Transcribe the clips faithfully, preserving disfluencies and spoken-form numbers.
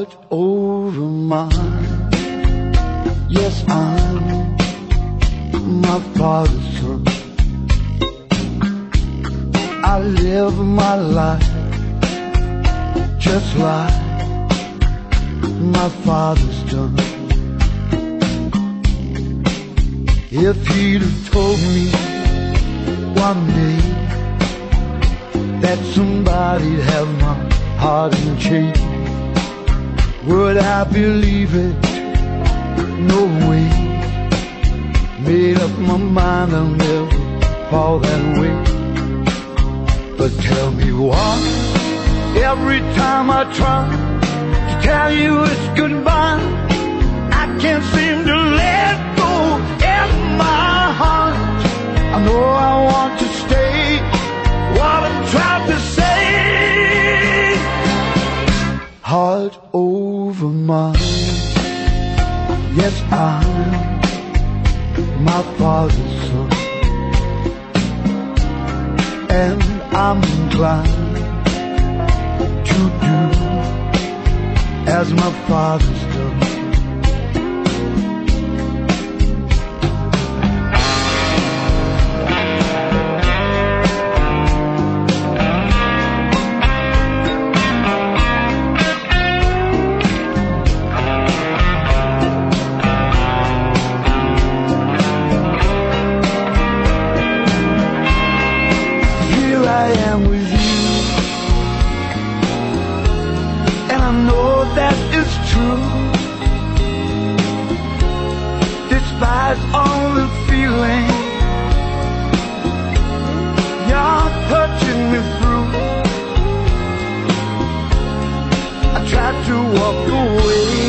heart over mine. Yes, I'm my father's son. I live my life just like my father's done. If he'd have told me one day that somebody'd have my heart in chains, would I believe it? No way. Made up my mind I'll never fall that way. But tell me why, every time I try to tell you it's goodbye, I can't seem to let go in my heart. I know I want to stay, what I'm trying to say. Heart over mine. Yes, I'm my father's son, and I'm inclined to do as my father's done. I am with you, and I know that is true. Despite all the feeling you're touching me through, I tried to walk away.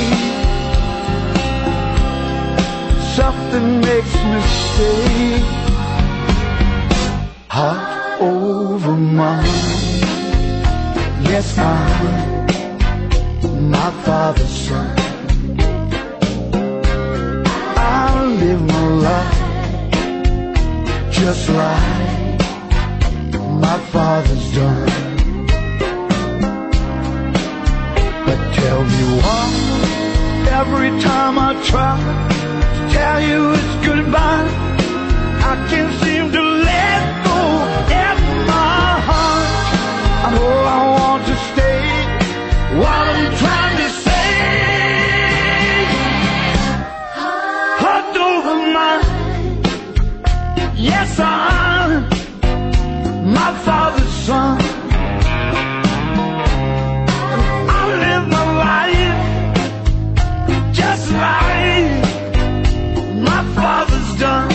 Something makes me stay. Heart over mine. Yes, I'm my father's son. I live my life just like my father's done. But tell me why, every time I try to tell you it's goodbye, I can't seem to let go in my heart. I know I want to stay, what I'm trying to say. Heart over mine. Yes, I'm my father's son. I live my life just like my father's done.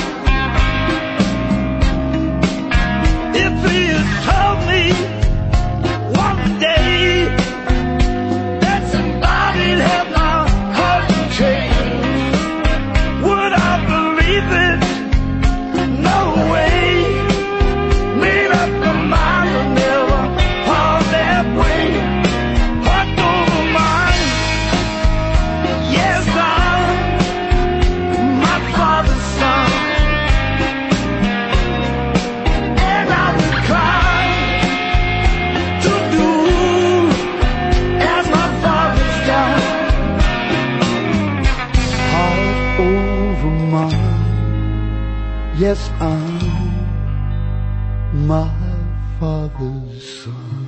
If he had told me one day that somebody'd have my heart changed, would I believe it? No way. Made up my mind I'll never fall that way. Heart over mine. Yes, I'm my father's son. Yes, I'm my father's son.